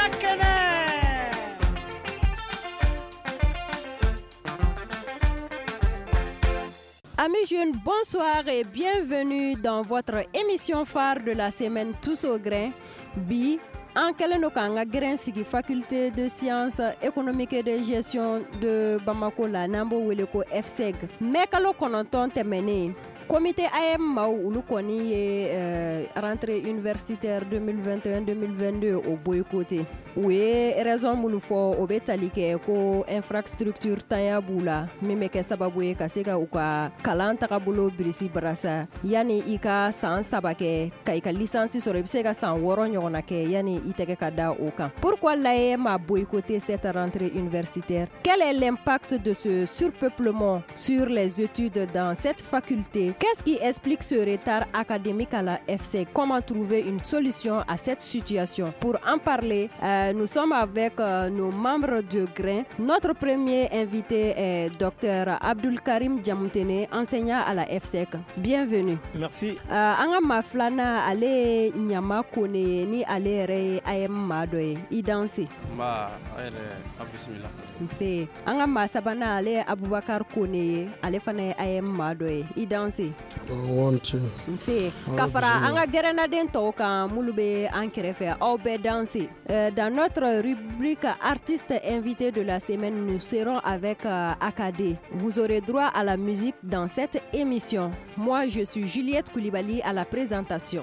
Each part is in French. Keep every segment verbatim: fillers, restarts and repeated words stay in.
Amis jeunes, bonsoir et bienvenue dans votre émission phare de la semaine Tous au grain. Bi, en keleno kanga grain sigi faculté de sciences économiques et de gestion de Bamako la nambo weleko F S E G. Mekalo kononton temene. Comité A M Maou ulu koni ye euh, rentrée universitaire deux mille vingt et un deux mille vingt-deux au boycotté. Oui, raison mulu fo obetalike ko infrastructure tanya bula mimeke sababu ye kaseka uka kalanta kabulo birisi brasa yani ika san sabake ka ika licence soro biseka san woro nyona ke yani iteke kada oka. Pourquoi l'A M a boycotté cette rentrée universitaire? Quel est l'impact de ce surpeuplement sur les études dans cette faculté? Qu'est-ce qui explique ce retard académique à la F S E G? Comment trouver une solution à cette situation? Pour en parler, euh, nous sommes avec euh, nos membres de Grain. Notre premier invité est Dr Abdul Karim Djamoutene, enseignant à la F S E G. Bienvenue. Merci. Anga maflana ale nyama kone ni ale re ayem madoye i danse. Ma ale abismillah. Mse anga masabana ale Abubakar kone ale fana ayem madoye i danse. Wanti. Mse kafara anga gerenaden toka mulube ankerefe au be danse. Dans notre rubrique artistes invités de la semaine, nous serons avec euh, Akadé. Vous aurez droit à la musique dans cette émission. Moi, je suis Juliette Koulibaly à la présentation.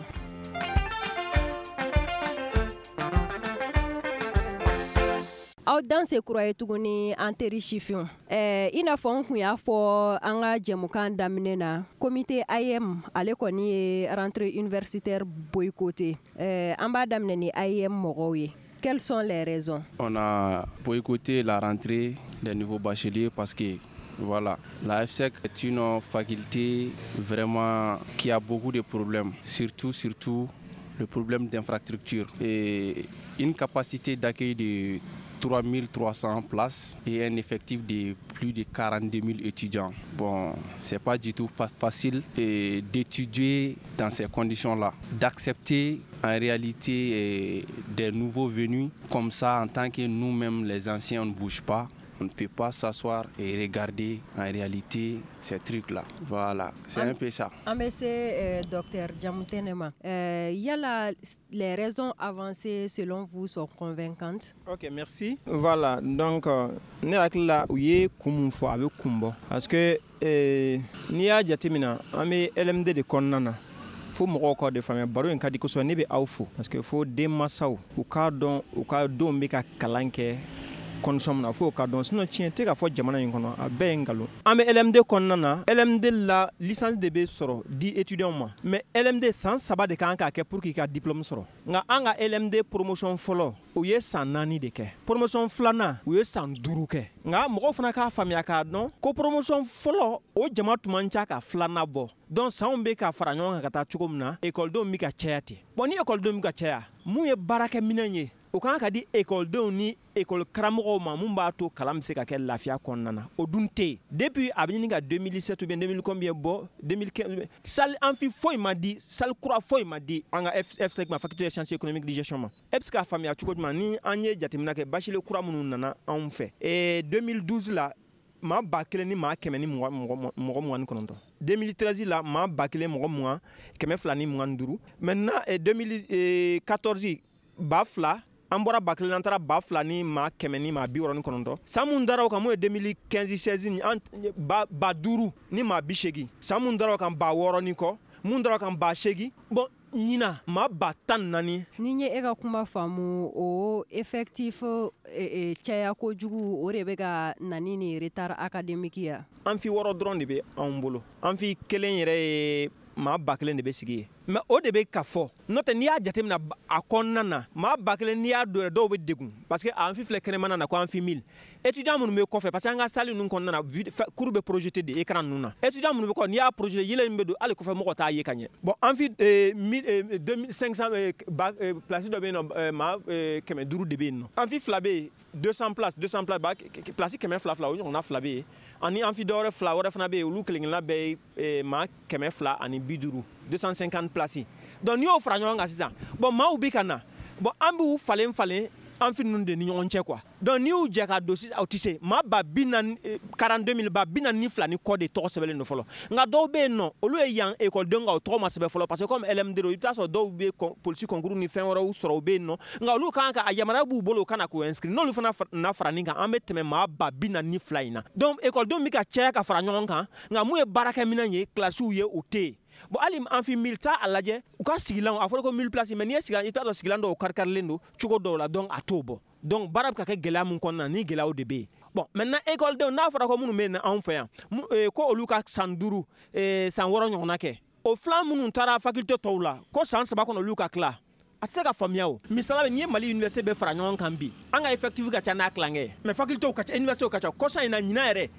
Aw danse kuraye tuguni anteri chifion eh ina fon kun ya fo anga jemukan daminena comité A M ale koni rentrée universitaire boycotté eh amba damneni A M mogoye. Quelles sont les raisons? On a boycotté la rentrée des nouveaux bacheliers parce que voilà, la F S E G est une faculté vraiment qui a beaucoup de problèmes, surtout surtout le problème d'infrastructure et une capacité d'accueil de trois mille trois cents places et un effectif de plus de quarante-deux mille étudiants. Bon, c'est pas du tout facile d'étudier dans ces conditions-là, d'accepter en réalité des nouveaux venus comme ça en tant que nous-mêmes les anciens on ne bouge pas. On ne peut pas s'asseoir et regarder en réalité ces trucs-là. Voilà, c'est un peu ça. Monsieur euh, docteur Djamoutenema, euh, y a la, les raisons avancées selon vous sont convaincantes? Ok, merci. Voilà, donc, nous avons là où il y a kumufo avec kumbo. Parce que ni a jatimina, ame L M D de konnana. Faut me record de famille baro en cas de que ne be awfo parce que faut des massaw ou ka don ou ka don be ka kalanke consomme na fo ka don sinon tien te ka fo jamana yin kono a be ngalo ame L M D konnana L M D la licence de be soro di étudiant ma mais L M D sans saba de kan ka ke pour ki ka diplôme soro nga anga L M D promotion follow o ye san nani de ke promotion flana o ye san duru ke nga mo fana ka famia ka don ko promotion follow o jama tumancha ka flana bo donc san be ka fara nyon ka ta chukomna école do mi ka chayati bon ni école do mi ka chaya mu ye baraka minanye o kan ka di école do ni école kramo ma mun ba to kalam se ka ke lafia konnana o dunte depuis abini ka deux mille sept ou bien deux mille combien bo deux mille quinze sal amphi foi ma di sal kura foi ma di anga F S E G ma faculté de sciences économiques de gestion ma epska famia chuko ma ni anye jatimna ke bachelier kura mun nana en fait et deux mille douze là ma bakele ni ma kemeni mo mo mo an kononto deux mille treize là ma bakele mo mo keme flani mo nduru maintenant et deux mille quatorze bafla ambora bakle nantara bafla ni ma kemeni ma bi woron konondo samundara ka mo deux mille quinze seize ni ba baduru ni ma bishegi samundara ka ba woroni ko mundara ka ba shegi bon nina ma batan nani ninye ega kuma famu o effectif e e chaya ko jugu o rebega nani ni retard académique ya amfi woro dron de be ambolo amfi kelen yere ma bakle de be sigi mais o de be ka fo note ni a jatemna akonna na ma bakle ni a do do be degun parce que amfi fle kene manana ko amfi mille étudiant mun me ko fe parce que nga sali nun kon na courbe projeté de écran nuna étudiant mun be ko ni a projet yele mbedo ale ko fe mo ko ta ye kanye bon amfi deux mille cinq cents place do be no ma keme duru de be no amfi flabé deux cents places deux cents places place keme fla fla on a flabé ani amfi dore fla wora fana be lu kling la be ma keme fla ani biduru deux cent cinquante places donc ni o fra nyonga sisa bon ma ubi kana bon ambi u falen falen an fi ninnu de ni ɲɔgɔn cɛ quoi. Donc n'i y'u jɛ ka don sisan aw ti se maa ba bi naani quarante-deux mille ba bi naani ni fila ni kɔ de tɔgɔ sɛbɛnlen don fɔlɔ nka dɔw bɛ yen nɔ olu ye yan ekɔlidenw ka o tɔgɔ ma sɛbɛn fɔlɔ parce que comme L M D don i bɛ taa sɔrɔ dɔw bɛ polisi concours ni fɛn wɛrɛw sɔrɔ u bɛ yen nɔ nka olu kan ka a yamaruya b'u bolo u kana k'o inscrit n'olu fana na fara nin kan an bɛ tɛmɛ maa ba bi naani ni fila in na donc ekɔlidenw bɛ ka caya ka fara ɲɔgɔn kan nka mun ye baarakɛminɛn ye kilasiw ye o tɛ yen. Bon ali an fi mille ta a lajɛ u ka sigilan a fɔra ko mille place mais n'i ye sigilan i t'a dɔn sigilan dɔw kari-karilen don cogo dɔw la donc a t'o bɔ donc baara bɛ ka kɛ gɛlɛya mun kɔnɔna ni gɛlɛyaw de bɛ yen. Bon maintenant écoledenw n'a fɔra ko minnu bɛ yen anw fɛ yan ko olu ka san duuru san wɔɔrɔ ɲɔgɔnna kɛ o filan minnu taara faculté tɔw la ko san saba kɔnɔ olu ka tila a tɛ se ka faamuya o misala n'i ye Mali université bɛɛ fara ɲɔgɔn kan bi an ka effectif ka ca n'a tilankɛ ye mais facultéw ka ca universitéw ka ca kɔsan in na ɲinan yɛrɛ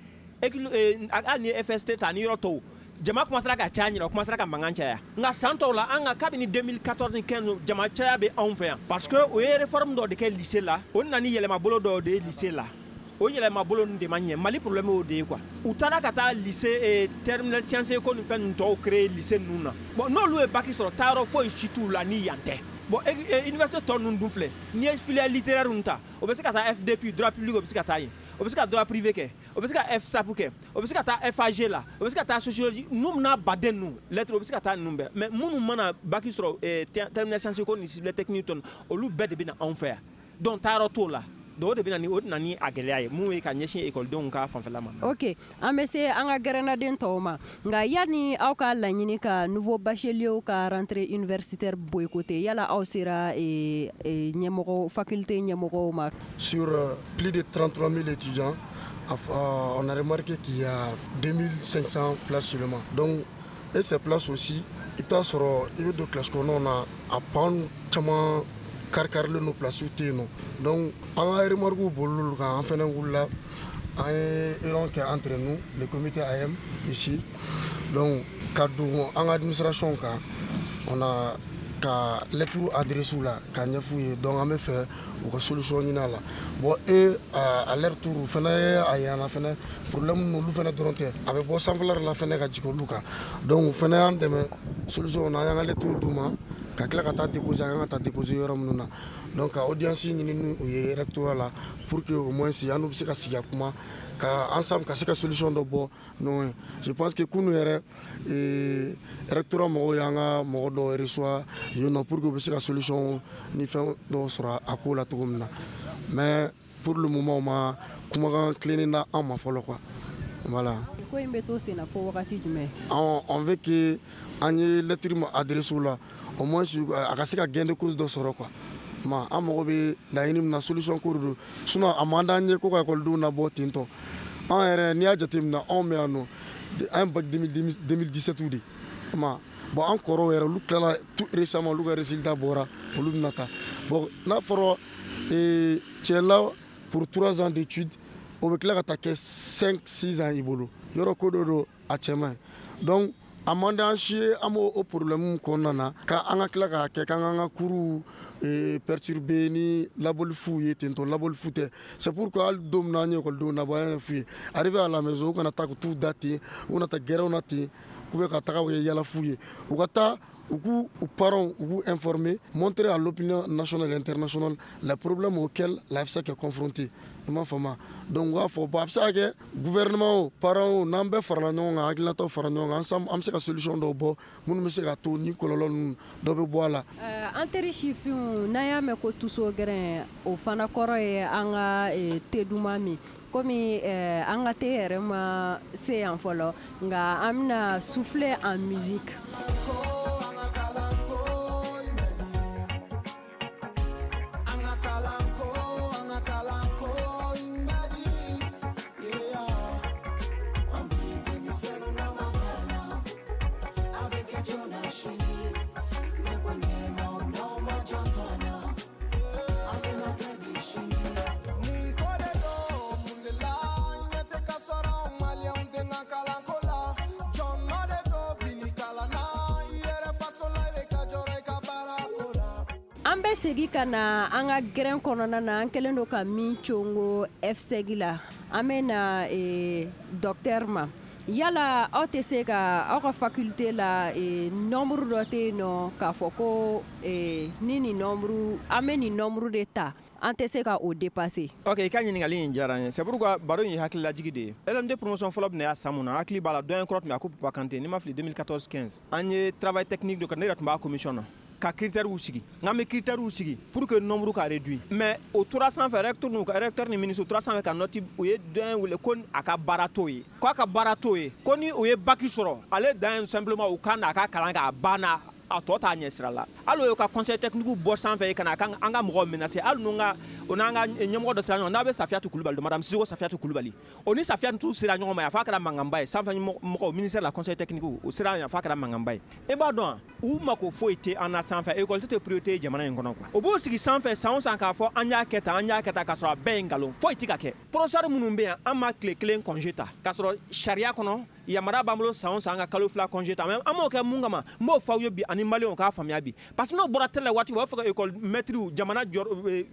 hali ni ye F S T ta ni yɔrɔ tɔw jama commencera ka caya ɲina o commencera ka mankan caya nka san tɔw la an ka kabini deux mille quatorze ni quinze jama caya bɛ anw fɛ yan parce que o ye réforme dɔ de kɛ lycée la o nana ni yɛlɛmabolo dɔ de ye lycée la o yɛlɛmabolo ninnu de ma ɲɛ Mali problème o de ye quoi u taara ka taa lycée terminal sciences éco ni fɛn ninnu tɔw créer lycée ninnu na bon n'olu ye bac sɔrɔ taayɔrɔ foyi si t'u la ni yan tɛ bon université tɔ ninnu dun filɛ n'i ye filière littéraire ninnu ta o bɛ se ka taa F D P droit public o bɛ se ka taa yen o bɛ se ka droit privé kɛ o bɛ se ka F S A P kɛ o bɛ se ka taa F A G la o bɛ se ka taa sociologie ninnu n'a baden ninnu lettre o bɛ se ka taa ninnu bɛɛ mais minnu mana bac sɔrɔ terminal sciences éco ni cible technique tɔn olu bɛɛ de bɛ na anw fɛ yan donc taayɔrɔ t'o la donc o de bɛ na ni o de na ni a gɛlɛya ye mun ye ka ɲɛsin ekɔlidenw ka fanfɛla ma. Ok an bɛ se an ka gɛrɛnaden tɔw ma nka yanni aw ka laɲini ka nouveau bacheliers ka rentrée universitaire boycotté yala aw sera ɲɛmɔgɔ faculté ɲɛmɔgɔw ma. Sur euh, plus de trente-trois mille étudiants on a remarqué qu'il y a deux mille cinq cents places seulement donc et ces places aussi i t'a sɔrɔ i bɛ don classe kɔnɔnaw na a pan caman kari-karilen no place tɛ yen nɔ donc an ka remarque bol'olu kan an fɛnɛ wulila an ye réunion kɛ entre nous le comité A M ici donc ka don an ka administration kan on a ka lettre adresse la ka ɲɛf'u ye donc an bɛ fɛ u ka solution ɲini a la bon et à leur tour u fɛnɛ ye a yira an na fɛnɛ problème n'olu fɛnɛ dɔrɔn tɛ a bɛ bɔ sanfɛla la fɛnɛ ka jigin olu kan donc u fɛnɛ y'an dɛmɛ solution na an y'an ka lettre d'u ma ka tila ka taa déposer an ka taa déposer yɔrɔ minnu na donc ka audience ɲini ni u ye rectorat la pour que au moins si an n'u bɛ se ka sigi a kuma ka ensemble ka se ka solution dɔ bɔ non je pense que kunu yɛrɛ rectorat mɔgɔw y'an ka mɔgɔ dɔ reçoit yen nɔ pour que u bɛ se ka solution ni fɛn dɔw sɔrɔ a ko la cogo min na mais pour le moment ma kumakan tilennen na an ma fɔlɔ quoi voilà. ko in bɛ to sen na fo wagati jumɛn. on veut que an ye lettre ma adresse la au moins a ka se ka gain de cause dɔ sɔrɔ quoi ma an mago bɛ laɲini min na solution ko de don sinon a man d'an ye ko ka ekɔlidenw labɔ ten tɔ an yɛrɛ n'i y'a jateminɛ anw bɛ yan nɔ an ye bac deux mille dix-sept de ma bon an kɔrɔw yɛrɛ olu tilala tout récemment olu ka résultat bɔra olu bɛna taa bon n'a fɔra cɛla pour trois ans d'études o bɛ tila ka taa kɛ cinq six ans i bolo yɔrɔ ko dɔ don a cɛ man ɲi donc a man d'an si ye an b'o problème kɔnɔna na ka an ka tila k'a kɛ k'an k'an ka cours perturbé ni labɔli fu ye ten tɔ labɔli fu tɛ c'est pourquoi hali don min na an ye ekɔlidenw nabɔ an ye fu ye arrivé à la maison u kana taa u t'u da ten u kana taa gɛrɛw na ten ou bien ka taga u ye yala fu ye u ka taa u k'u parents u k'u informer montrer à l'opinion nationale et internationale les problèmes auxquels la F S E C est confrontée i m'a faamu donc u k'a fɔ bon a bɛ se ka kɛ gouvernement o parents o n'an bɛɛ farala ɲɔgɔn kan hakilinataw fara ɲɔgɔn kan an bɛ se ka solution dɔw bɔ minnu bɛ se ka to ni kɔlɔlɔ ninnu dɔ bɛ bɔ a la. an teri sifinw n'an y'a mɛn ko tuso gɛrɛn o fana kɔrɔ ye an ka te duman min komi an ka te yɛrɛ ma se yan fɔlɔ nka an bɛna souffler en musique. An bɛ segi ka na an ka gɛrɛn kɔnɔna na an kɛlen don ka min congo F S E C la an bɛ na docteur ma yala aw tɛ se ka aw ka faculté la e, nombre dɔ tɛ yen nɔ k'a fɔ ko e, ni nin nombre an bɛ nin nombre de ta an tɛ se ka o dépasser. Ok, i ka ɲininkali in diyara n ye. C'est pourquoi baro in ye hakililajigi de ye. L M D promotion fɔlɔ bɛna y'a san mun na hakili b'a la dɔ ye kɔrɔ tun bɛ a ko Papa Kante n'i ma fili deux mille quatorze quinze an ye travail technique dɔ kɛ ne yɛrɛ tun b'a commission na ka critères sigi n'an bɛ critères sigi pour que nombre ka réduit mais o tora sanfɛ recteur n'u ka recteur ni ministre o tora sanfɛ ka note u ye dɔ in wele ko a ka baara t'o ye ko a ka baara t'o ye ko ni o ye bac sɔrɔ ale dan ye simplement u ka n'a ka kalan kɛ a banna a tɔ t'a ɲɛ sira la hali o ka conseil technique bɔ sanfɛ ka na an ka mɔgɔw menacer hali n'u ka o n'an ka ɲɛmɔgɔ dɔ sera ɲɔgɔn n'a bɛ Safiyatu Kulubali madame Sisoko Safiyatu Kulubali o ni Safiyatu sera ɲɔgɔn ma a f'a kɛra mankanba ye sanfɛ mɔgɔw ministère de la conseil technique o sera yan f'a kɛra mankanba ye e b'a dɔn u mako foyi tɛ an na sanfɛ école tɛ priorité jamana in kɔnɔ quoi o b'o sigi sanfɛ san o san k'a fɔ an y'a kɛ tan an y'a kɛ tan k'a sɔrɔ a bɛɛ ye nkalon foyi tɛ ka kɛ professeur minnu bɛ yan an ma tile kelen congé ta k'a sɔrɔ sariya kɔnɔ yamara b'an bolo san o san an ka kalo fila congé ta mais an m'o kɛ mun kama n b'o f'aw ye bi ani maliyɛnw k'a faamuya bi parce que n'o bɔra télé la waati u b'a fɔ ko école maître jamana jɔ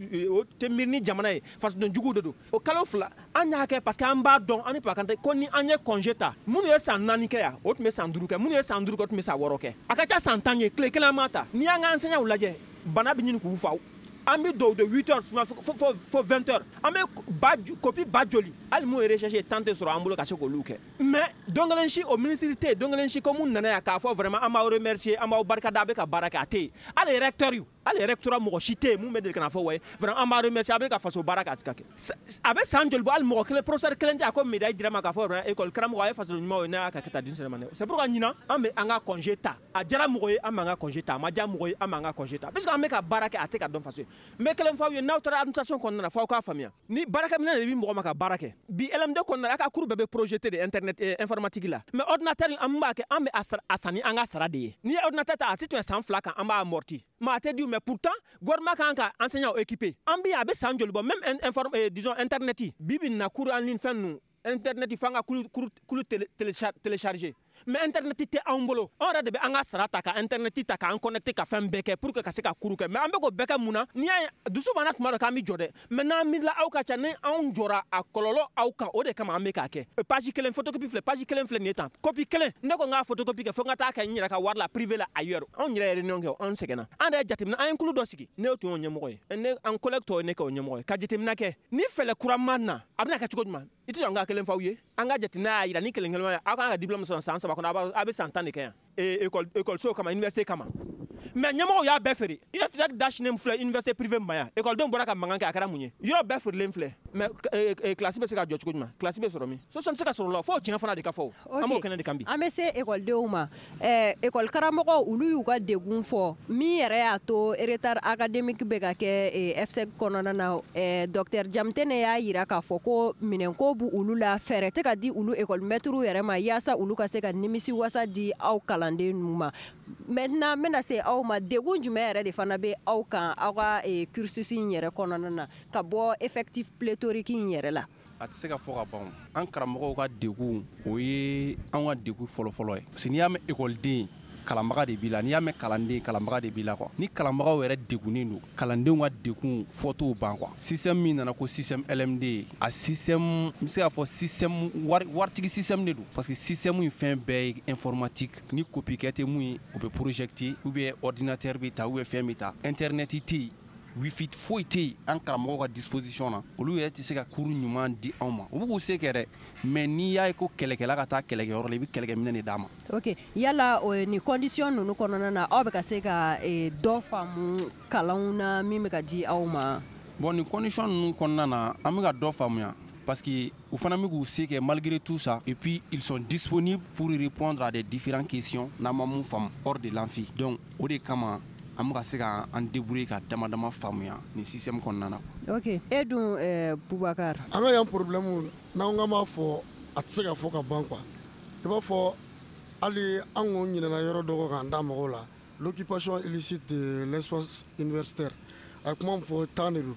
o tɛ miiri ni jamana ye fasoden jugu de don o kalo fila an y'a kɛ parce que an b'a dɔn an ni Papa Kante ko ni an ye congé ta minnu ye san naani kɛ yan o tun bɛ san duuru kɛ minnu ye san duuru kɛ o tun bɛ san wɔɔrɔ kɛ a ka ca san tan ye tile kelen an m'a ta n'i y'an ka enseignants lajɛ bana bɛ ɲini k'u fa an bɛ dɔw de huit heures fo vingt heures an bɛ ba copie ba joli hali mun ye recherche temps tɛ sɔrɔ an bolo ka se k'olu kɛ mais don kelen si o ministre tɛ yen don kelen si ko mun nana yan k'a fɔ vraiment an b'aw remercier an b'aw barikada a bɛ ka baara kɛ a tɛ yen hali recteur yu hali recteur mɔgɔ si tɛ yen mun bɛ deli ka na fɔ wa vraiment an b'a remercier a bɛ ka faso baara kɛ a tɛ ka kɛ a bɛ san joli bɔ hali mɔgɔ kelen professeur kelen tɛ a ko médaille dira ma k'a fɔ vraiment école karamɔgɔ a ye faso ɲuman ye n'a y'a ka kɛ ta denmisɛnnin ma c'est pourquoi ɲinan an bɛ an ka congé ta a diyara mɔgɔ ye an b'an ka congé ta a ma diya mɔgɔ ye an b'an ka congé ta parce que an bɛ ka baara kɛ a tɛ ka dɔn faso ye n bɛ kelen f'aw ye n'aw taara administration kɔnɔna na f'aw k'a faamuya ni baarakɛminɛ de bɛ mɔgɔ ma ka baara kɛ bi L M D kɔnɔna na a ka cours bɛɛ bɛ projeté de internet informatique la mais ordinateur an b'a kɛ an bɛ a san ni an ka sara de ye n'i ye ordinateur ta a tɛ tɛmɛ san fila kan an b'a amorti mais a tɛ di mais pourtant gouvernement kan ka enseignant équipé an bɛ a bɛ san joli bɔ même inform disons internet bi bi na cours en ligne fɛn ninnu internet f'an ka kulu télécharger mais internet tɛ anw bolo anw yɛrɛ de bɛ an ka sara ta ka internet ta k'an connecté ka fɛn bɛɛ kɛ pour que ka se ka cours kɛ mais an bɛ k'o bɛɛ kɛ mun na n'i y'a ye dusu b'an na tuma dɔ k'an bɛ jɔ dɛ mais n'an miirila aw ka ca ni anw jɔra a kɔlɔlɔ aw kan o de kama an bɛ k'a kɛ page kelen photocopie filɛ page kelen filɛ nin ye tan copie kelen ne ko n k'a photocopie kɛ fo n ka taa kɛ n yɛrɛ ka wari la privé la ailleurs anw yɛrɛ ye réunion kɛ anw sɛgɛnna an yɛrɛ jateminɛ an ye kulu dɔ sigi ne tun y'o ɲɛmɔgɔ ye ne an collègue tɔw ye ne kɛ o ɲɛmɔgɔ ye ka jateminɛ kɛ ni fɛlɛ kuraman na a bɛna kɛ cogo jumɛn i tɛ sɔn ka kelen f'aw ye an ka jateminɛ y'a jira ni kelen kelen aw kan ka diplôme sɔrɔ san saba kɔnɔ a bɛ san tan de kɛ yan école so kama université kama mais ɲɛmɔgɔw y'a bɛɛ feere I F S C dasilen filɛ université privée ma yan écoledenw bɔra ka mankan kɛ a kɛra mun ye yɔrɔ bɛɛ feerelen filɛ mais classe bɛ se ka jɔ cogo jumɛn classe bɛ sɔrɔ min solution tɛ se ka sɔrɔ la fo tiɲɛ fana de ka fɔ an b'o kɛnɛ de kan bi an bɛ se écoledenw ma école karamɔgɔw olu y'u ka degun fɔ min yɛrɛ y'a to retard académique bɛ ka kɛ F S C kɔnɔna na docteur Jamtene y'a jira k'a fɔ ko minɛnko b' olu la fɛɛrɛ tɛ ka di olu école maîtres yɛrɛ ma yaasa olu ka se ka nimisi wasa di aw kalanden ninnu ma maintenant n bɛna se aw ma degun jumɛn yɛrɛ de fana bɛ aw kan aw ka cursus in yɛrɛ kɔnɔna na ka bɔ effectif pléthorique in yɛrɛ la a tɛ se ka fɔ ka ban an karamɔgɔw ka degun o ye an ka degun fɔlɔfɔlɔ ye parce que n'i y'a mɛn écoleden kalanbaga de b'i la n'i y'a mɛn kalanden kalanbaga de b'i la quoi ni kalanbagaw yɛrɛ degunnen don kalandenw ka degun fɔ t'o ban quoi système min nana ko système L M D a système n bɛ se k'a fɔ système wari waritigi système de don parce que système in fɛn bɛɛ ye informatique ni copie kɛ tɛ mun ye o bɛ projecter ou bien ordinateur bɛ ta ou bien fɛn bɛ ta internet tɛ yen wifi foyi tɛ yen an karamɔgɔw ka disposition na olu yɛrɛ tɛ se ka cours ɲuman di anw ma u b'u se kɛ dɛ mais n'i y'a ye ko kɛlɛkɛla ka taa kɛlɛkɛyɔrɔ la i bɛ kɛlɛkɛminɛ de d'a ma. ok yala ni condition ninnu kɔnɔna na aw bɛ ka se ka dɔ faamu kalanw na min bɛ ka di aw ma. bon ni condition ninnu kɔnɔna na an bɛ ka dɔ faamuya parce que u fana bɛ k'u se kɛ malgré tout ça et puis ils sont disponibles pour répondre à des différentes questions n'an ma mun faamu hors de l'amphi donc o de kama an bɛ ka se k'an débrouiller ka dama dama faamuya ni système kɔnɔna na. ok e dun Bubakar. an ka yan problème n'an ka m'a fɔ a tɛ se ka fɔ ka ban quoi i b'a fɔ hali an ko ɲinɛna yɔrɔ dɔ k'an da mɔgɔw la l'occupation illicite de l'espace universitaire a kuma min fɔ temps de don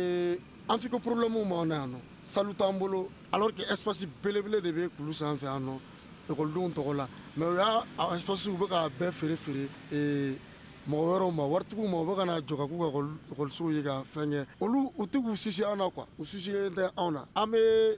an fi ko problème m'anw na yan nɔ salle t'an bolo alors que espace belebele de bɛ kulu sanfɛ yan nɔ ekɔlidenw tɔgɔ la mais o y'a espace u bɛ k'a bɛɛ feere feere mɔgɔ wɛrɛw ma waritigiw ma u bɛ ka na jɔ ka k'u ka ekɔlisow ye ka fɛn kɛ olu u tɛ k'u sisi an na quoi u sisilen tɛ anw na an bɛ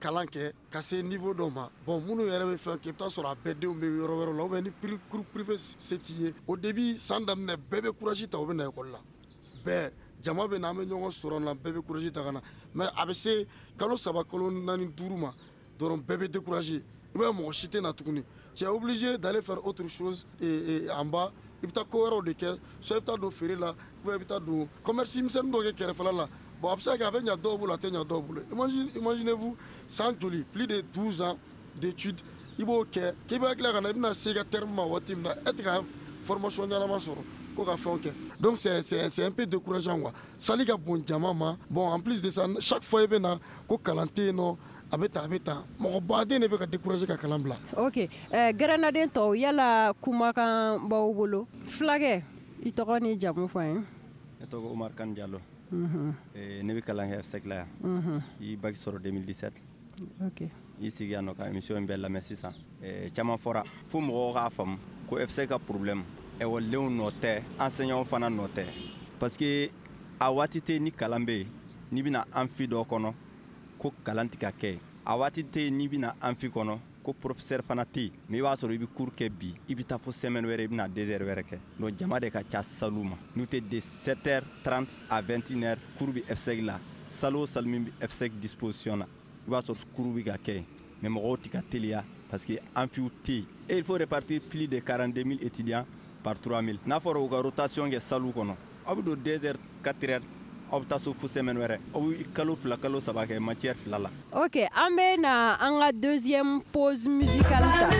kalan kɛ ka se niveau dɔ ma bon minnu yɛrɛ bɛ fɛn kɛ i bɛ taa sɔrɔ a bɛɛ denw bɛ yɔrɔ wɛrɛ la ou bien ni cours privé se t'i ye au début san daminɛ bɛɛ bɛ courage ta u bɛ na école la bɛɛ jama bɛ na an bɛ ɲɔgɔn sɔrɔ la bɛɛ bɛ courage ta ka na mais a bɛ se kalo saba kalo naani duuru ma dɔrɔn bɛɛ bɛ décourager i b'a ye mɔgɔ si tɛ na tuguni tu es obligé d'aller faire autre chose et, et en bas i bɛ taa ko wɛrɛw de kɛ soit i bɛ taa don feere la ou bien i bɛ taa don commerce misɛnnin dɔ kɛ kɛrɛfɛla la bon a bɛ se ka kɛ a bɛ ɲɛ dɔw bolo a tɛ ɲɛ dɔw bolo imagine imaginez-vous san joli plus de douze ans d'études i b'o kɛ k'i bɛ tila ka na i bɛna se i ka terme ma waati min na e tɛ ka formation ɲɛnama sɔrɔ ko ka fɛnw kɛ donc c'est c'est c'est un peu décourageant quoi sali ka bon jama ma bon en plus de ça chaque fois i bɛ na ko kalan tɛ yen nɔ a bɛ tan a bɛ tan mɔgɔ baden de bɛ ka décourager ka kalan bila. ok eh, gɛrɛnaden tɔw yala kumakan b'aw bolo fulakɛ i tɔgɔ ni jamu fɔ an ye. ne tɔgɔ Omar Kan Diallo. Mhm. eh, ne bɛ kalan kɛ F S E C la yan. Mhm. i bac sɔrɔ deux mille dix-sept. ok i sigi yan nɔ ka émission in bɛɛ lamɛn sisan. eh, caman fɔra fo mɔgɔw k'a faamu ko F S E C ka problème ekɔlidenw nɔ tɛ enseignants fana nɔ tɛ parce que a waati tɛ ni kalan bɛ yen n'i bɛna amphi dɔ kɔnɔ ko kalan tɛ ka kɛ a waati tɛ n'i bɛna amphi kɔnɔ ko professeur fana tɛ yen mais i b'a sɔrɔ i bɛ cours kɛ bi i bɛ taa fo semaine wɛrɛ i bɛna deux heures wɛrɛ kɛ donc jama de ka ca salle ma n'u tɛ de sept heures trente à vingt et une heures cours bɛ F S E C la salle o salle min bɛ F S E C disposition na i b'a sɔrɔ cours bɛ ka kɛ mais mɔgɔw tɛ ka teliya parce que amphiw tɛ yen et il faut répartir plus de quarante-deux mille étudiants par trois mille n'a fɔra u ka rotation kɛ salle kɔnɔ aw bɛ don deux heures quatre heures aw bɛ taa so fo semaine wɛrɛ aw bɛ kalo fila kalo saba kɛ matière fila la. ok an bɛ na an ka deuxième pause musicale ta.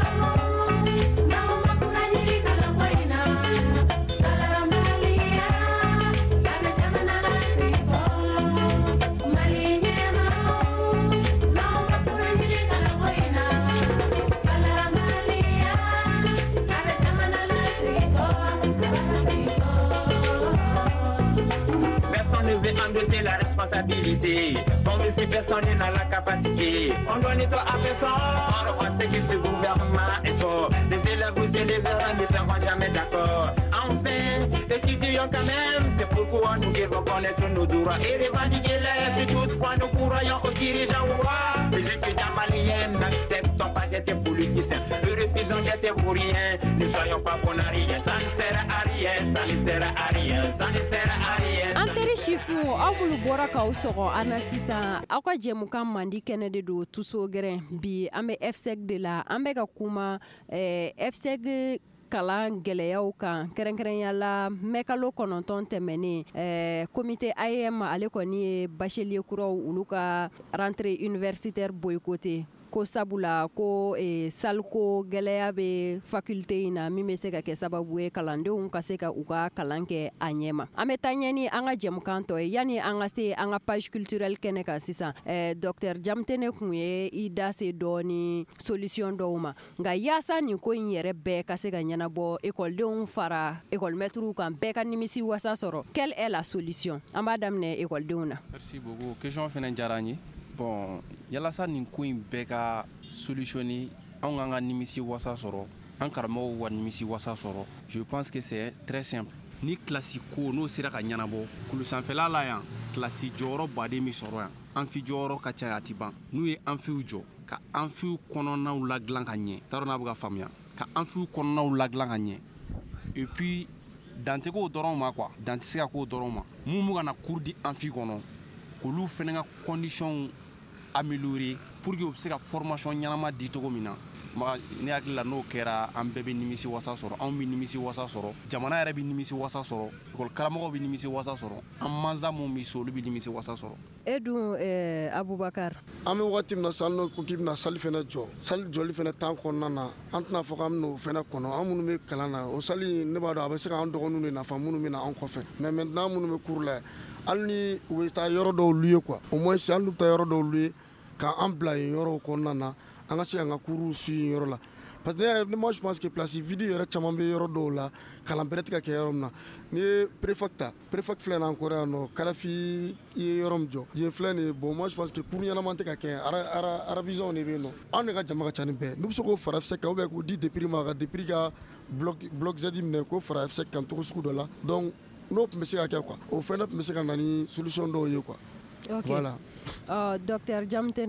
endosser la responsabilité. Comme si personne n'a la capacité, on doit nettoyer à personne. On sait que ce gouvernement est fort. Les élèves et les élèves ne seront jamais d'accord. Enfin, étudions quand même. C'est pourquoi nous devons connaître nos droits et revendiquer-les. Si toutefois nous croyons aux dirigeants rois, les étudiants maliens n'acceptons pas d'être politiciens. Nous refusons d'être pour rien. Ne soyons pas bons à rien. Ça ne sert à rien. Ça ne sert à rien. Ça ne sert à rien. Anteri chifu aw bulu bɔra k'aw sɔgɔ an na sisan aw ka jɛmukan mandi kɛnɛ de don tuso gɛrɛn bi an bɛ F S E C de la an bɛ ka kuma eh, F S E C kalan gɛlɛyaw kan kɛrɛnkɛrɛnya la mɛkalo kɔnɔntɔn tɛmɛnen eh, comité A E M ale kɔni ye bachelier kuraw olu ka rentrée universitaire boycotté ko sabula ko eh, salko gɛlɛya bɛ faculté in na min bɛ se ka kɛ sababu ye kalandenw ka se ka u ka kalan kɛ a ɲɛma an bɛ taa ɲɛ ni an ka jɛmukan tɔ ye yanni an ka se an ka page culturelle kɛnɛ kan sisan eh, docteur Jamtene kun ye i da se dɔɔni solution dɔw ma nka yaasa nin ko in yɛrɛ bɛɛ ka se ka ɲɛnabɔ ekɔlidenw fara ekɔlimɛtiriw kan bɛɛ ka nimisi wasa sɔrɔ quelle est la solution an b'a daminɛ ekɔlidenw na. Merci beaucoup question fɛnɛ diyara n ye. Bon, yalasa nin ko in bɛɛ ka solutionni an k'an ka nimisi wasa sɔrɔ an karamɔgɔw ka nimisi wasa sɔrɔ je pense que c'est très simple ni kilasi ko n'o sera ka ɲɛnabɔ kulu sanfɛla la yan kilasi jɔyɔrɔ baden bɛ sɔrɔ yan anfi jɔyɔrɔ ka ca a ti ban n'u ye anfiw jɔ ka anfiw kɔnɔnaw ladilan ka ɲɛ t'a dɔn n'a bɛ ka faamuya ka anfiw kɔnɔnaw ladilan ka ɲɛ et puis dan tɛ k'o dɔrɔn ma quoi dan tɛ se ka k'o dɔrɔn ma mun bɛ ka na cours di anfi kɔnɔ k'olu fɛnɛ ka conditions améliorer pour que u bɛ se ka formation ɲɛnama di cogo min na ne hakili la n'o kɛra an bɛɛ bɛ nimisi wasa sɔrɔ anw bɛ nimisi wasa sɔrɔ jamana yɛrɛ bɛ nimisi wasa sɔrɔ école karamɔgɔw bɛ nimisi wasa sɔrɔ an mansa minnu bɛ so olu bɛ nimisi wasa sɔrɔ. e dun eh, Abubakar. an bɛ wagati min na sisan n'o ko k'i bɛna sali fɛnɛ jɔ sali jɔli fɛnɛ t'an kɔnɔna na an tɛna fɔ k'an bɛna o fɛnɛ kɔnɔ an minnu bɛ kalan na o sali ne b'a dɔn a bɛ se k'an dɔgɔninw de nafa minnu bɛ na an kɔfɛ mais maintenant minnu bɛ cours la hali ni u bɛ taa yɔrɔ dɔw lu ye quoi au moins hali n'u bɛ taa yɔrɔ dɔw lu ye k'an bila yen yɔrɔw kɔnɔna na an ka se k'an ka cours su yen yɔrɔ la parce que moi je pense que place vide yɛrɛ caman bɛ yɔrɔ dɔw la kalan bɛrɛ tɛ ka kɛ yɔrɔ min na ni ye préfac ta préfac filɛ nin an kɔrɔ yan nɔ karafi ye yɔrɔ min jɔ yen filɛ nin ye bon moi je pense que cours ɲɛnama tɛ ka kɛ arabisants de bɛ yen nɔ anw de ka jama ka ca ni bɛɛ n'u bɛ se k'o fara F S E C kan ou bien k'o di DEPIRI ma ka DEPIRI ka bloc bloc Z minɛ k'o fara F S E C kan cogo sugu dɔ la donc n'o tun bɛ se ka kɛ quoi o fɛnɛ tun bɛ se ka na ni solution dɔw ye quoi. Ok. Voilà. Uh, docteur Jamtene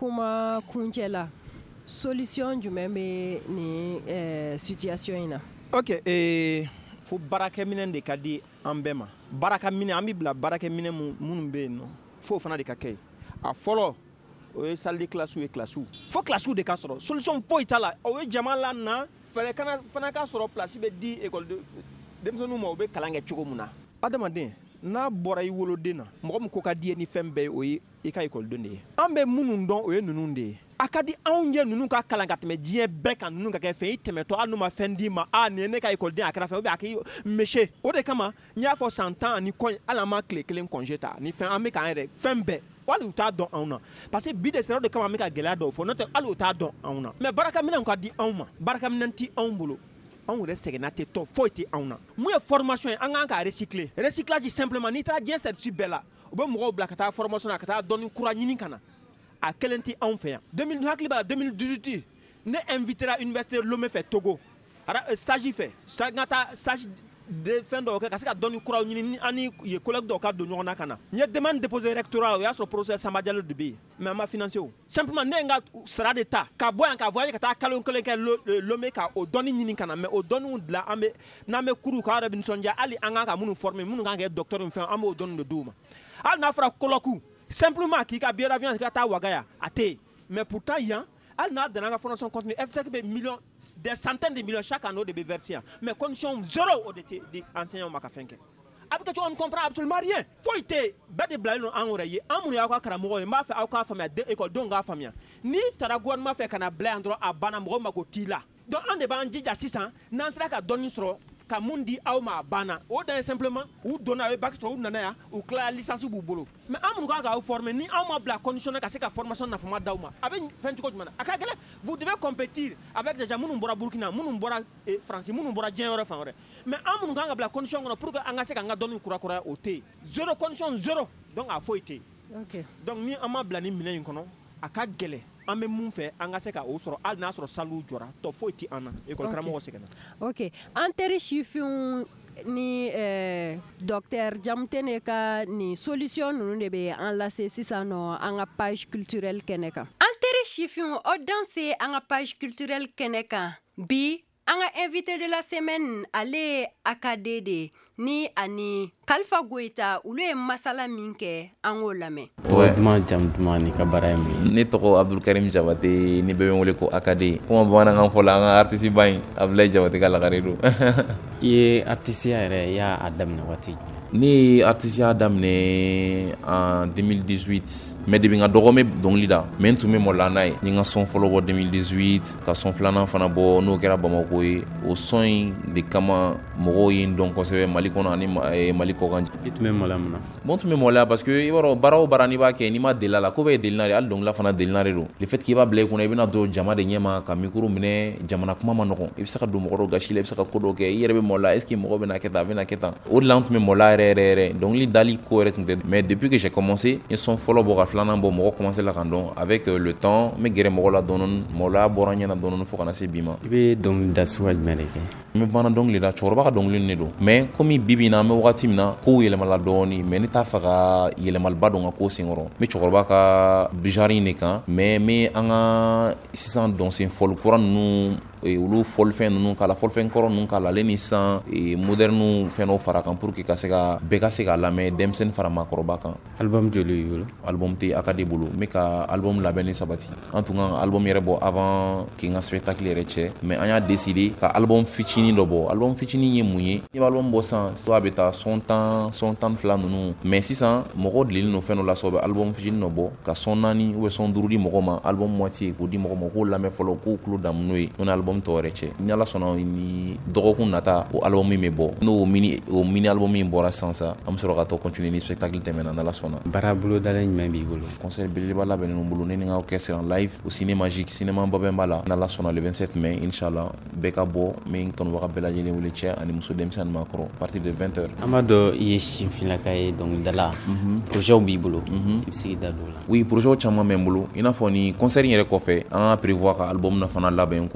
kuma kuncɛ la solution jumɛn bɛ ni eh, situation in na? Ok, eh, fo baarakɛminɛn de ka di an bɛɛ ma. Baarakɛminɛn an bɛ bila baarakɛminɛn minnu bɛ yen nɔ fo fana de ka kɛ. A fɔlɔ o ye salle de classe ye classe. Fo classe de ka sɔrɔ solution foyi t'a la. O ye jama la na fɛrɛ kana fana ka sɔrɔ place bɛ di école de denmisɛnninw ma o bɛ kalan kɛ cogo min na. Adamaden n'a bɔra i woloden na mɔgɔ min ko ka di ye ni fɛn bɛɛ ye o ye i ka école den de ye. An bɛ minnu dɔn o ye ninnu de ye. A ka di anw ye ninnu ka kalan ka tɛmɛ diɲɛ bɛɛ kan ninnu ka kɛ fɛn i tɛmɛtɔ hali n'u ma fɛn d'i ma ah nin ye ne ka écoleden a kɛra fɛn ou bien a k'i monsieur o de kama n y'a fɔ san tan ani kɔɲɔ hali an ma tile kelen congé ta ni fɛn an bɛ k'an yɛrɛ fɛn bɛɛ hali u t'a dɔn anw na parce que bi de sera o de kama an bɛ ka gɛlɛya dɔw fɔ n'o tɛ hali u t'a dɔn anw na mais baarakɛminɛnw ka di anw ma baarakɛminɛn ti anw bolo anw yɛrɛ sɛgɛnna tɛ tɔ foyi tɛ anw na mun ye formation ye an kan ka recycler recyclage simplement n'i taara diɲɛ service bɛɛ la u bɛ mɔgɔw bila ka taa formation na ka taa dɔnni kura ɲini ka na a kelen tɛ anw fɛ yan deux mille hakili b'a la deux mille dix-huit ne invitera université Lomé fɛ Togo ara stage fɛ n ka taa stage de fɛn dɔw kɛ ka se ka dɔnni kuraw ɲini ni an ni ye collègue dɔw ka don ɲɔgɔn na ka na n ye demande déposée rectorat o y'a sɔrɔ professeur Samba Diallo de bɛ yen mais an ma financé o simplement ne ye n ka sara de ta ka bɔ yan ka voyager ka taa kalo kelen kɛ Lomé ka o dɔnni ɲini ka na mais o dɔnniw dilan an bɛ n'an bɛ cours k'aw yɛrɛ bɛ nisɔndiya hali an kan ka minnu former minnu kan ka kɛ docteur ni fɛn an b'o dɔnni de d'u ma hali n'a fɔra colloque simplement k'i ka billet d'avion ka taa Ouagaya a tɛ yen mais pourtant yan hali n'a danna an ka formation continue F cinq bɛ millions des centaines de millions chaque année o de bɛ verser yan mais condition zéro o de tɛ di enseignant ma ka fɛn kɛ a bɛ kɛ cogo min on ne comprend absolument rien foyi tɛ yen bɛɛ de bilalen don an yɛrɛ ye an minnu y'aw ka karamɔgɔ ye n b'a fɛ aw k'a faamuya écoledenw k'a faamuya n'i taara gouvernement fɛ ka na bila yan dɔrɔn a banna mɔgɔw mako t'i la donc an de b'an jija sisan n'an sera ka dɔnni sɔrɔ ka mun di aw ma a banna o dan ye simplement u donna a ye bac sɔrɔ u nana yan u tilala licence b'u bolo mais an minnu kan k'aw former ni aw ma bila condition na ka se ka formation nafama d'aw ma a bɛ fɛn cogo jumɛn na a ka gɛlɛn vous devez compétir avec déjà minnu bɔra Burkina minnu bɔra France minnu bɔra diɲɛ yɔrɔ fan wɛrɛ mais an minnu kan ka bila condition kɔnɔ pour que an ka se ka an ka dɔnni kura kuraya o tɛ yen zéro condition zéro donc a foyi tɛ yen okay. donc ni an ma bila ni minɛn in kɔnɔ a ka gɛlɛn an bɛ mun fɛ an ka se ka o sɔrɔ hali n'a sɔrɔ saluw jɔra tɔ foyi tɛ an na école karamɔgɔ sɛgɛnna ok an teri sifinw ni eh, docteur Jamutene ka ni solution ninnu de bɛ an lase sisan nɔ an ka page culturelle kɛnɛ kan an teri sifinw o dan se an ka page culturelle kɛnɛ kan bi an ka invité de la semaine ale Akade de ni ani Kalifa Goita olu ye masala min kɛ an k'o lamɛn. Ouais. Duman jam duman ni ka baara ye min. Ne tɔgɔ Abdulkarim Jabate ni bɛɛ bɛ n wele ko Akade. Kuma bamanankan fɔ la an ka artiste ba in Abdulaye Jabate ka lagare don. I ye artisiya yɛrɛ i y'a daminɛ waati jumɛn? Ne ye artisiya daminɛ en deux mille dix-huit mais depuis n ka dɔgɔ n bɛ dɔnkili da mais n tun bɛ mɔla n'a ye. N ye n ka son fɔlɔ bɔ deux mille dix-huit ka son filanan fana bɔ n'o kɛra Bamako ye o son in de kama mɔgɔw ye n dɔn kosɛbɛ Mali kɔnɔ ani Mali kɔkan. I tun bɛ mɔla mun na? Bon n tun bɛ mɔla parce que i b'a dɔn baara o baara n'i b'a kɛ n'i ma deli a la ko bɛɛ ye delina de hali dɔnkilila fana delina de don. Le fait k'i b'a bila i kunna i bɛna don jama de ɲɛma ka micro minɛ jamana kuma ma nɔgɔn i bɛ se ka don mɔgɔ dɔw gasi la i bɛ se ka ko dɔw kɛ i yɛrɛ bɛ mɔla est ce que mɔgɔ bɛna kɛ tan a bɛna kɛ tan o de la n tun bɛ mɔla yɛrɛ yɛrɛ yɛrɛ dɔnkili dali ko yɛrɛ tun tɛ mais depuis que j'ai commencé n ye son fɔlɔ bɔ ka filanan bɔ mɔgɔ commencé la ka n dɔn avec le temps n bɛ gɛrɛ mɔgɔ la dɔɔni mɔlɔya bɔra n ɲɛna dɔɔni fo ka na se bi ma. I bɛ dɔnkili da suguya jumɛn de kɛ? N bɛ bana dɔnkili da cɛkɔrɔba ka dɔnkili de don mais komi bibi in na an bɛ wagati min na kow yɛlɛmala dɔɔni mais ne t'a fɛ ka yɛlɛmaliba don n ka ko senkɔrɔ n bɛ cɛkɔrɔba ka genre in de kan mais n bɛ an ka sisan dɔnsen fɔli kura ninnu olu fɔlifɛn ninnu k'a la fɔlifɛn kɔrɔ ninnu k'a la ale ni sisan moderne fɛn dɔw fara kan pour que ka se ka bɛɛ ka se k'a lamɛn denmisɛnnin fara maakɔrɔba kan. Album joli y'i bolo? Album tɛ Akade bolo n bɛ ka album labɛn ni sabati an tun ka album yɛrɛ bɔ avant k'i ka spectacle yɛrɛ cɛ mais an y'a décidé ka album fitinin dɔ bɔ album fitinin ye mun ye i bɛ album bɔ sisan soit a bɛ taa son tan son tan ni fila ninnu mais sisan mɔgɔw delilen don fɛn dɔ la sisan u bɛ album fitinin dɔ bɔ ka son naani ou bien son duuru di mɔgɔw ma album moitié k'o di mɔgɔw ma k'o lamɛn fɔlɔ k'o tulo damu n'o ye n'o ni album tɔ yɛrɛ cɛ ni Ala sɔnna ni dɔgɔkun nata o album min bɛ bɔ n'o mini o mini album min bɔra sisan sa an bɛ sɔrɔ ka tɔ continuer ni spectacle tɛmɛna n'Ala sɔnna. Baara bolodalen jumɛn b'i bolo? Concert belebeleba labɛnnen n'o bolo ne ni n ka orchestre en live au Ciné Magique cinéma Babɛn b'a la n'Ala sɔnna le vingt-sept mai inchallah bɛɛ ka bɔ n bɛ n kanubaga bɛɛ lajɛlen wele cɛ ani muso denmisɛnnin ani maakɔrɔ à partir de vingt heures. An b'a dɔn i ye sifinnaka ye dɔnkilidala projet b'i bolo i bɛ se k'i da don o la? Oui projet caman bɛ n bolo i n'a fɔ ni concert in yɛrɛ kɔfɛ an ka prévoir ka album na fana labɛn k'o bɔ k'o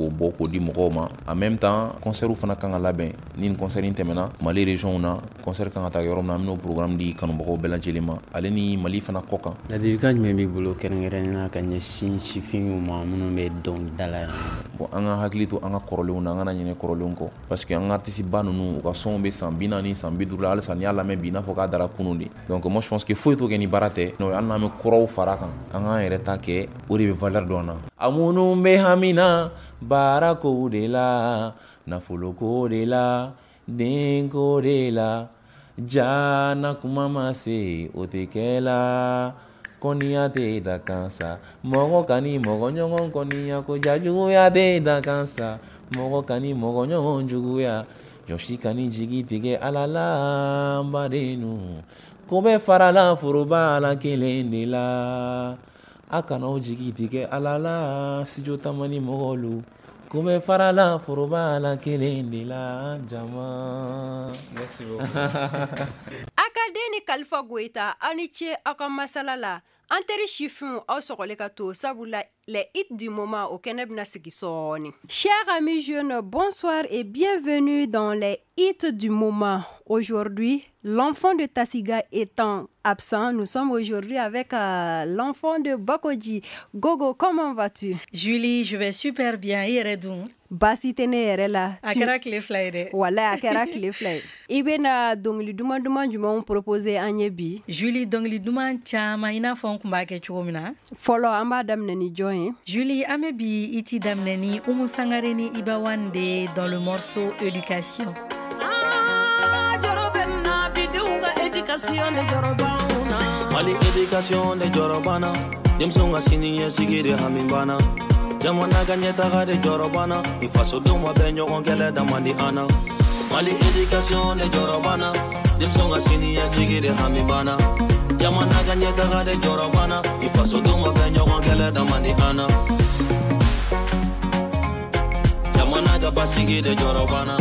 k'o di mɔgɔw ma en même temps concert fana kan ka labɛn ni nin concert in tɛmɛna Mali région na concert kan ka taa yɔrɔ min na an bɛn'o programme di kanubagaw bɛɛ lajɛlen ma ale ni Mali fana kɔ kan. Ladilikan jumɛn b'i bolo kɛrɛnkɛrɛnnena ka ɲɛsin sifinw ma minnu bɛ dɔnkilida la yan? Bon an ka hakili to an ka kɔrɔlenw na an kana ɲinɛ kɔrɔlenw kɔ parce que an ka artiste ba ninnu u ka sɔnw bɛ san bi naani san bi duuru la halisa n'i y'a lamɛn bi i n'a fɔ k'a dara kunun de donc moi je pense que foyi t'o kɛ ni baara tɛ hali n'an bɛ kɔrɔw fara kan an k'an yɛrɛ ta kɛ o de bɛ valeur dɔn an na. A minnu bɛ hami na baarako de la nafoloko de la denko de la jana kuma ma se o tɛ kɛ la kɔniya tɛ da kan sa mɔgɔ ka ni mɔgɔ ɲɔgɔn kɔniya ko jajuguya tɛ da kan sa mɔgɔ ka ni mɔgɔ ɲɔgɔn juguya jɔsi ka ni jigi tigɛ ala la n badenw ko bɛ farala foroba la kelen de la a kana o jigi tigɛ ala la studio tamani mɔgɔlu ko bɛ farala foroba la kelen de la jama. Merci beaucoup. Akadeni Kalifa Goïta ani ce aw ka masala la an teri sifinw aw sɔgɔlen ka to sabula les hits du moment au kɛnɛ bɛna sigi sɔɔni. Chers amis jeunes, bonsoir et bienvenue dans les hits du moment. Aujourd'hui, l'enfant de Tassiga étant absent, nous sommes aujourd'hui avec euh, l'enfant de Bakoji. Gogo, comment vas-tu? Julie, je vais super bien. Yere dun? Basi tene yɛrɛ la. A kɛra tile fila ye dɛ. Wala, a kɛra tile fila ye. I bɛna dɔnkili duman duman jumɛnw proposer an ye bi? Julie, dɔnkili duman caman i n'a fɔ n kun b'a kɛ cogo min na. Fɔlɔ, an b'a daminɛ ni jɔn ye? Julie, an bɛ bi i ti daminɛ ni Umu Sangare ni Iba Wande dans le morceau Éducation. Mali éducation de jorobana demsonga sini ya sigire hamimbana jamana ganye taga de jorobana ifaso doma be nyogon gele da mandi ana Mali éducation de jorobana demsonga sini ya sigire hamimbana jamana ganye taga de jorobana ifaso doma be nyogon gele da mandi ana jamana ga basigi de jorobana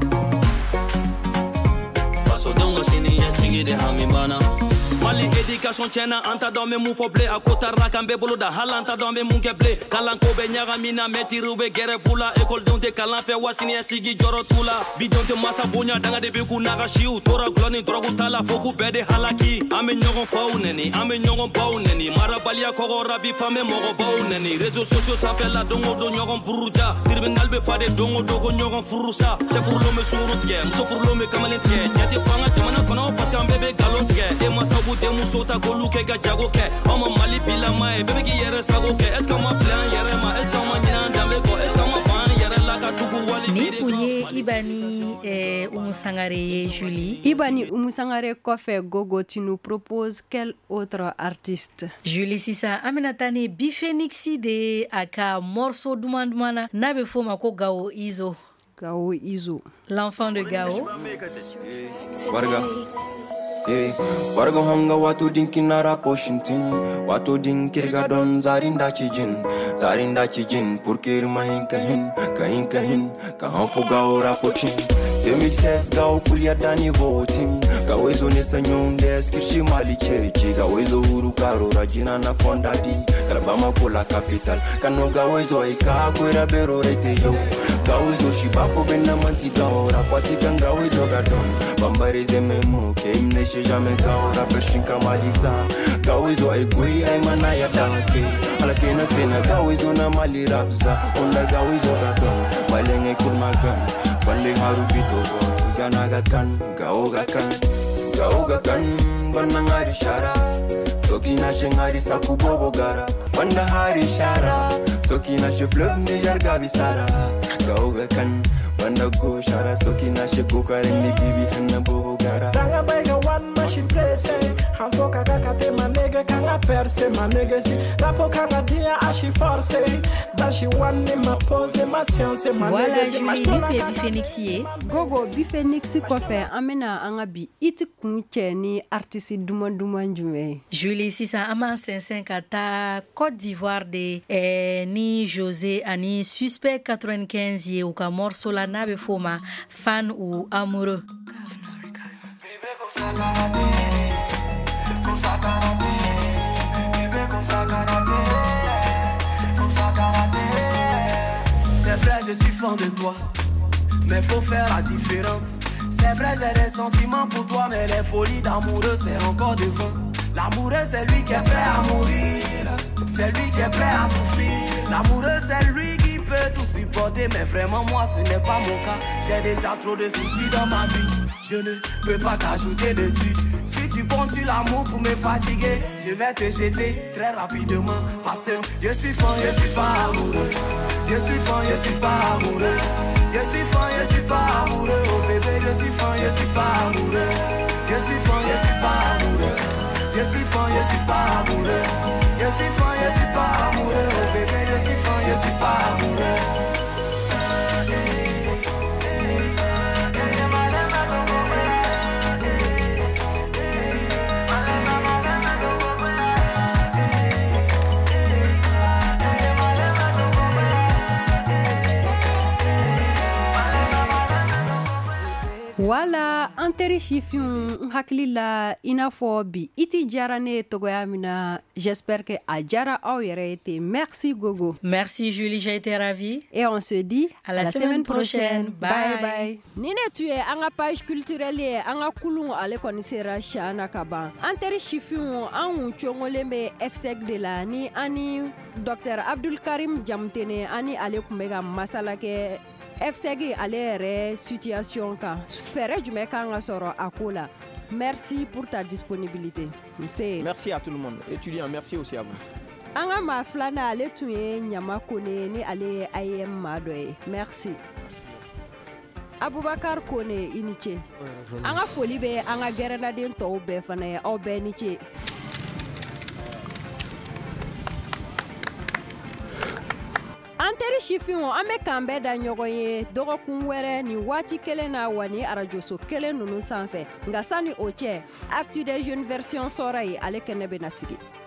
faso dongo sini ya sigire hamimbana Mali éducation tiena anta dans mes mou fo blé a kota rakambe bolo da halanta dans mes mou ke blé kalan ko be nyaga mina metiru be gere fula école donte kalan fe wasini sigi joro tula bidonte masa bonya danga de be ku naga shiu tora gloni drogu tala foku be de halaki ame nyogon fauneni ame nyogon bauneni marabalia ko rabi fame mogo bauneni réseaux sociaux ça fait la dongo do nyogon buruja tribunal be fade dongo dogo nyogon furusa se furlo me surut ge muso furlo me kamalen ge tete fanga jamana kono parce que bebe galon ge e masa Demu sota kolu ke ga jago ke o ma mali bila mai bebe ki yere sago ke est ce que ma flan yere ma est ce que ma nyina ndambe ko est ce que ma ban yere la ka tugu wali ni pouye Ibani et Umu Sangare Julie. Ibani Umu Sangare kɔfɛ Gogo, tu nous proposes quel autre artiste? Julie Sisa Aminatani Bifenixi de aka morceau duman dumana na be fo ma ko Gao Izo. Gao Izo. L'enfant de Gao. Warga. Eh, warga hanga watu dinkinara poshintin, watu dinkirga don zarinda chijin, zarinda chijin, purkir mahin kahin, kahin kahin, kahan fuga ora pochin. deux mille seize gao kulia dani voting, gao ezo nesa nyonde skirshi mali chechi, gao ezo uru karo rajina na fondadi, kalabama kola capital, kano gao ezo eka kwera bero rete yo, gao ezo shibafo bena manti gao rapati kan gao ezo gadon, bambare zememo keim neshe jamais gao rapershin kamalisa, gao ezo ekwe ay manaya dake, ala kena kena gao ezo na mali rapsa, onda gao ezo gadon, malenge kurmagan, Bale harubito boy, ganaga kan, gaoga kan, gaoga kan, banda ngari shara, soki na shengari sakubobo gara, banda hari shara, soki na she fleuve ne jarga bisara, gaoga kan, banda go shara, soki na she kokare ni bibi hanna bobo gara. Danga bega one machine tese, hanfo kaka kate manege kanga perse manege si, rapo kanga dia ashi force, dashi one ne ma pose ma science manege si, ma stona. Gogo Bifenixi kɔfɛ an bɛna an ka bi it kun cɛ ni artiste duman duman jumɛn? Julie sisan an b'an sɛnsɛn ka taa Côte d'Ivoire de eh, ni José ani Suspect quatre-vingt-quinze ye u ka morceau la n'a bɛ f'o ma Fan ou Amoureux. C'est vrai, je suis fan de toi. Mais faut faire la différence. C'est vrai, j'ai des sentiments pour toi, mais les folies d'amoureux, c'est encore devant. L'amoureux, c'est lui qui est prêt à mourir. C'est lui qui est prêt à souffrir. L'amoureux, c'est lui qui peut tout supporter. Mais vraiment, moi, ce n'est pas mon cas. J'ai déjà trop de soucis dans ma vie. Je ne peux pas t'ajouter dessus. Si tu comptes sur l'amour pour me fatiguer, je vais te jeter très rapidement. Parce que je suis fan, je suis pas amoureux. Je suis fan, je suis pas amoureux. Je suis fan, je suis pas amoureux. Oh bébé, je suis fan, je suis pas amoureux. Je suis fan, je suis pas amoureux. Je suis fan, je suis pas amoureux. Je suis fan, je suis pas amoureux. Oh bébé, je suis fan, je suis pas amoureux. Voilà, anteri chifin hakili la inafo bi iti jara ne togoya mina. J'espère que a jara aw yere été. Merci Gogo. Merci Julie, j'ai été ravie. Et on se dit à la, à la semaine, semaine prochaine. prochaine. Bye bye. Nine tu es anga page culturelle anga kulung ale konisera shana kaba. Anteri chifin an chongole me F C de la ni ani Docteur Abdul Karim Jamtene ani ale kumega masala ke F C G ale yɛrɛ situation kan fɛrɛ jumɛn kan ka sɔrɔ a ko la. Merci pour ta disponibilité. Mse. Merci à tout le monde. Étudiants, merci aussi à vous. An ka maa filanan ale tun ye ɲama Kone ni ale ye A E M maa dɔ ye. Merci. Abubakar Kone i ni ce. An ka foli bɛ an ka gɛrɛnaden tɔw bɛɛ fana ye. Aw bɛɛ ni ce. Anteri chifingo ame kambe da ɲɔgɔn ye dɔgɔkun wɛrɛ ni waati kelen na wa ni arajoso kelen nunu sanfɛ. Nga sani o cɛ, Actu des Jeunes version sɔra ye ale kɛnɛ bɛ na sigi.